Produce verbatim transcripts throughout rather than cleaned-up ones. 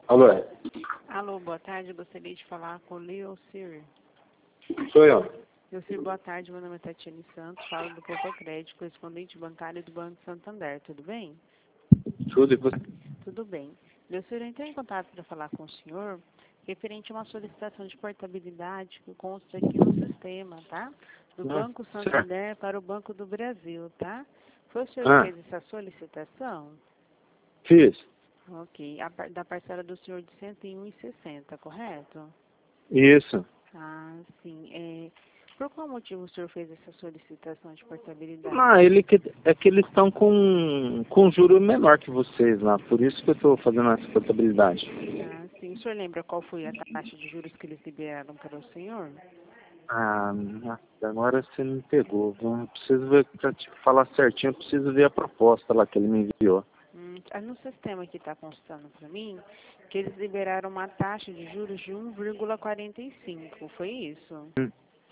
Alô? Alô, boa tarde. Gostaria de falar com o Leo Sir. Sou eu. Leo Sir, boa tarde. Meu nome é Tatiane Santos. Falo do Poupa Crédito, correspondente bancário do Banco Santander. Tudo bem? Tudo e você? Tudo bem. Leo Sir, eu entrei em contato para falar com o senhor referente a uma solicitação de portabilidade que consta aqui no sistema, tá? Do Ah, Banco certo. Santander para o Banco do Brasil, tá? Foi o senhor Ah. que fez essa solicitação? Fiz. Ok. A par- da parcela do senhor de cento e um e sessenta, correto? Isso. Ah, sim. É, por qual motivo o senhor fez essa solicitação de portabilidade? Ah, ele que, é que eles estão com, com juro menor que vocês lá, por isso que eu estou fazendo essa portabilidade. Ah, sim. O senhor lembra qual foi a taxa de juros que eles liberaram para o senhor? Ah, nossa, agora você me pegou. viu? Eu preciso ver, para te falar certinho, eu preciso ver a proposta lá que ele me enviou. Hum, ah, no sistema que está constando para mim, que eles liberaram uma taxa de juros de um vírgula quarenta e cinco, foi isso? Hum.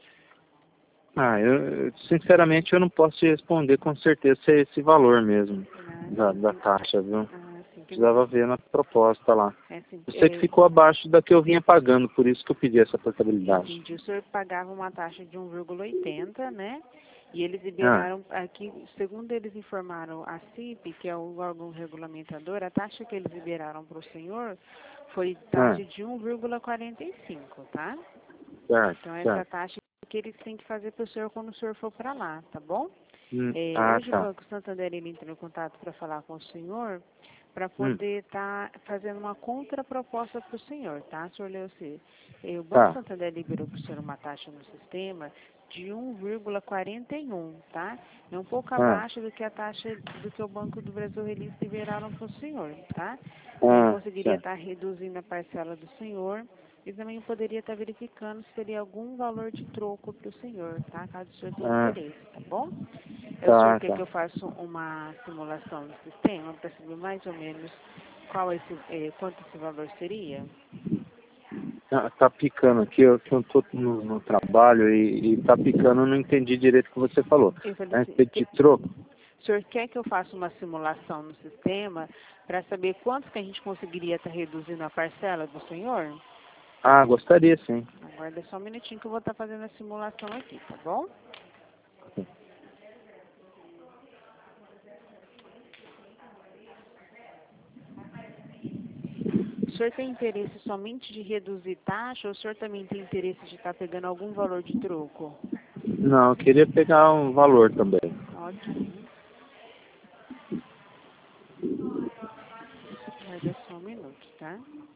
Ah, eu, eu- sinceramente eu não posso te responder com certeza se é esse valor mesmo, Ah, da, sim. da que- taxa, viu? Ah, sim. Que, Precisava ver na proposta lá. é, assim, Eu sei que é, ficou abaixo da que eu vinha pagando, por isso que eu pedi essa portabilidade. entendi. O senhor pagava uma taxa de um vírgula oitenta, né? E eles Ah, liberaram, aqui, segundo eles informaram a C I P, que é o órgão regulamentador, a taxa que eles liberaram para o senhor foi ah, taxa de um vírgula quarenta e cinco, tá? certo, Então, essa certo. taxa que eles têm que fazer para o senhor quando o senhor for para lá, tá bom? Hum, É, ah, hoje o tá. Banco Santander ele entrou em contato para falar com o senhor, para Hum, poder estar fazendo uma contraproposta para o senhor, tá, senhor Leocir? É, o Banco tá. Santander liberou para o senhor uma taxa no sistema de um vírgula quarenta e um, tá? É um pouco Ah, abaixo do que a taxa do que o Banco do Brasil eles liberaram para o senhor, tá? E ah, conseguiria certo. estar reduzindo a parcela do senhor e também poderia estar verificando se teria algum valor de troco para o senhor, tá? Caso o senhor tenha Ah, interesse, tá bom? É, o senhor tá, quer que tá. eu faça uma simulação do sistema para saber mais ou menos qual esse, eh, quanto esse valor seria? Tá, tá picando aqui, eu que eu tô no, no trabalho e, e tá picando, eu não entendi direito o que você falou. Eu falei A assim, respeito que, de troco? o senhor quer que eu faça uma simulação no sistema para saber quanto que a gente conseguiria estar reduzindo a parcela do senhor? Ah, gostaria sim. Aguarda só um minutinho que eu vou estar fazendo a simulação aqui, tá bom? O senhor tem interesse somente de reduzir taxa ou o senhor também tem interesse de estar pegando algum valor de troco? Não, eu queria pegar um valor também. Ok. Aguarda só um minuto, tá?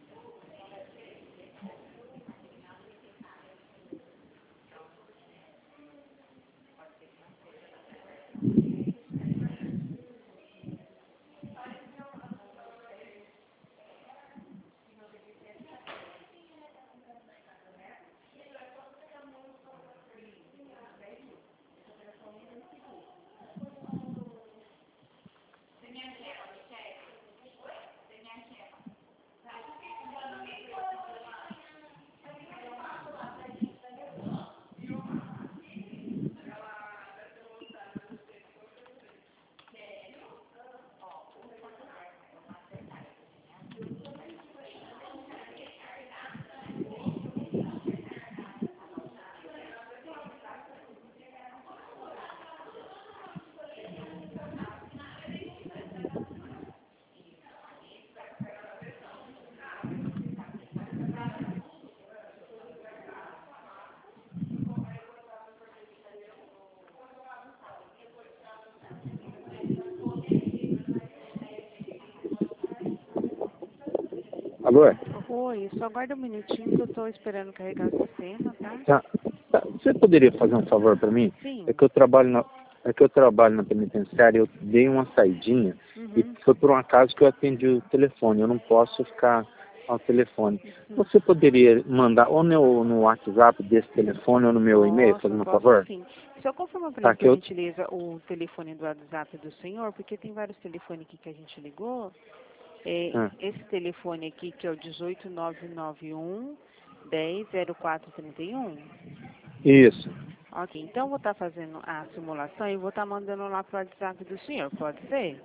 Alô? Oi, só aguarda um minutinho que eu estou esperando carregar o sistema, tá? Tá. Tá, você poderia fazer um favor para mim? É Sim. que eu trabalho na, é que eu trabalho na penitenciária, eu dei uma saidinha e Uhum. foi por um acaso que eu atendi o telefone. Eu não posso ficar ao telefone. Sim. Você poderia mandar ou no, no WhatsApp desse telefone ou no meu e-mail, Posso, fazendo um posso favor? sim. Só confirma para Tá, mim, que por eu... gentileza, o telefone do WhatsApp do senhor, porque tem vários telefones aqui que a gente ligou. É, Ah, esse telefone aqui, que é o dezoito nove nove um, dez, zero quatro trinta e um. isso. Ok, então eu vou estar fazendo a simulação e vou estar mandando lá para o WhatsApp do senhor, pode ser?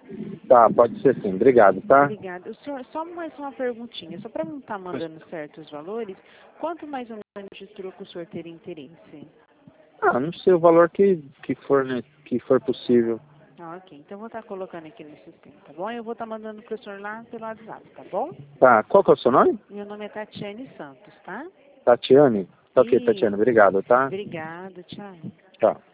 Tá, pode ser sim. Obrigado, tá? Obrigada. O senhor, só mais uma perguntinha, só para não estar mandando certos valores, quanto mais ou menos de troco o senhor teria interesse? Ah, não sei o valor que, que, for, né, que for possível. Ah, ok. Então eu vou estar colocando aqui no sistema, tá bom? Eu vou estar mandando para o senhor lá pelo WhatsApp, tá bom? Tá, qual que é o seu nome? Meu nome é Tatiane Santos, tá? Tatiane? Tá ok, Tatiane, Isso. obrigado, tá? Obrigada, tchau. Tchau.